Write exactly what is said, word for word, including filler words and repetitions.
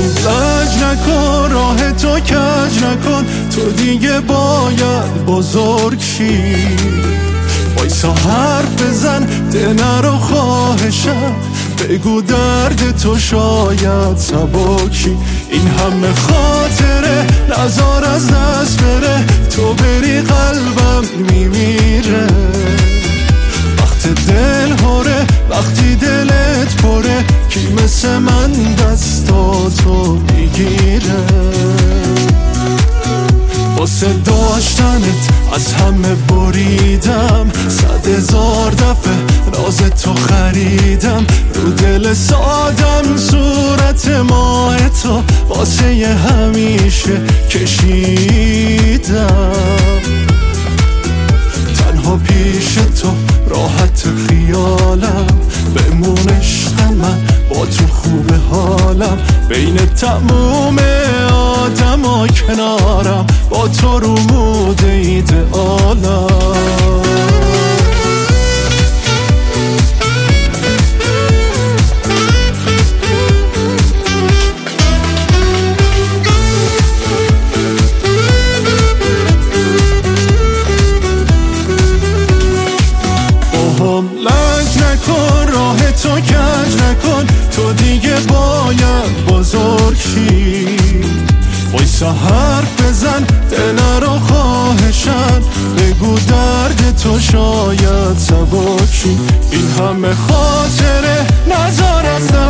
لج نکن، راه تو کج نکن، تو دیگه باید بزرگ شی. وایسا حرف بزن، ده نرو خواهشم، بگو درد تو شاید سبکی. این همه خاطره نزار از دست بره، تو بری قلبم میمیره. وقت دل هره، وقتی دلت پره، کی مثل من دستاتو میگیره. واسه داشتنت از همه بریدم، صد هزار دفعه راز تو خریدم. رو دل سادم صورت ماه تو واسه ی همیشه کشیدم. تنها پیش تو راحت خیالم، بمون عشق من با تو خوب حالم. بین تموم آدم ها کنارم، با تو رو مود ایدئالم. لج نکن، راه تو کج نکن، تو دیگه باید بزرگ شی. وایسا حرف بزن، ده نرو خواهشن، بگو درد تو شاید سبک شی. این همه خاطره نزار از